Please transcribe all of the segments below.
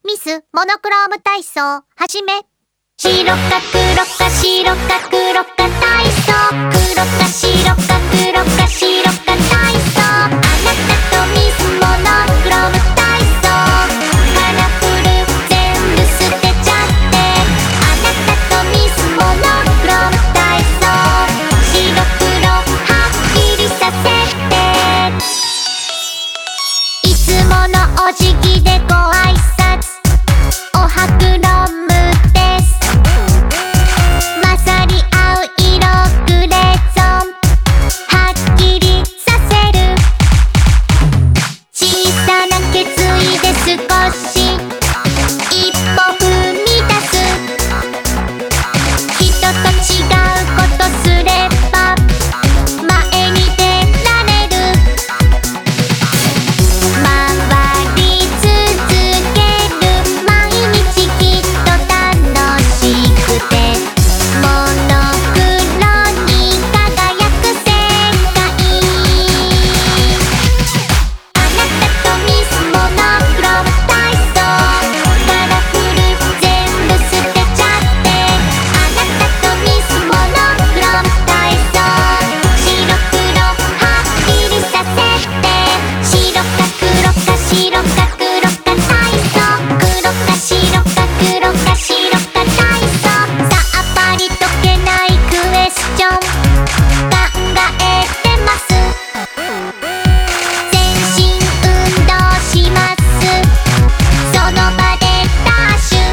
ミスモノクローム体操始め。白か黒か白か黒か体操、黒か白か黒か白か体操、あなたとミスモノクローム体操、カラフル全部捨てちゃって、あなたとミスモノクローム体操、白黒はっきりさせて、いつものお辞儀でご挨拶、おはくろむです。混ざり合う色グレーゾーン、はっきりさせる。小さな決意で少し一歩踏み出す。人と違うことすれば前に出られる。回り続ける毎日きっと楽しくて、モノクロに輝く世界。あなたとミスモノクローム体操、カラフル全部捨てちゃって、あなたとミスモノクローム体操、白黒はっきりさせて、白か黒か白か黒か体操、黒か白か黒か白か体操、さあパリ解けないクエスチョン考えてます。全身運動します、その場でダッシュ。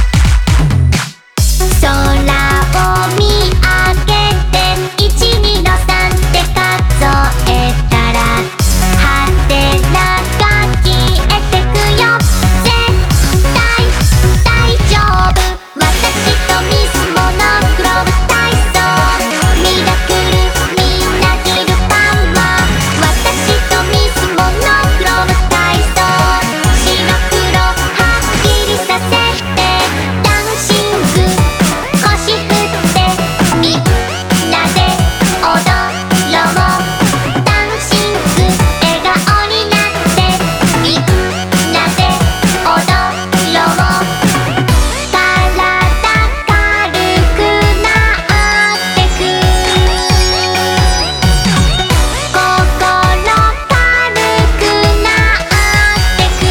空を見上げて1、2の3って数えたら、ハテナが消えてくよ。絶対大丈夫、私とミスモノクローム体操、ミラクルみんな着るパンは、私とミスモノクローム体操、白黒はっきりさせて、ダンシング腰振ってみんなで踊ろう。ダンシング笑顔になってみんなで踊ろう。体軽くなってく、心軽くなってく。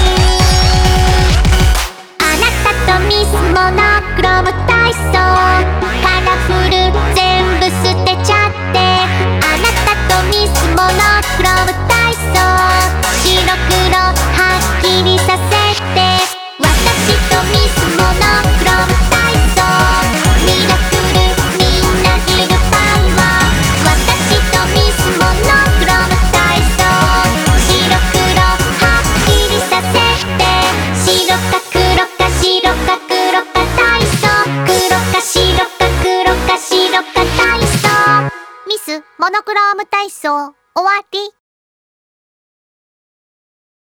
あなたとミスモノクローム体操、カラフル全部捨てちゃって、あなたとミスモノクローム体操、白黒はっきりさせて、私とミスモノクローム体操、ミラクルみんな着るパンは、私とミスモノクローム体操、白黒はっきりさせて、白か黒か白か黒か体操、黒か白か黒か白か体操。ミスモノクローム体操終わり。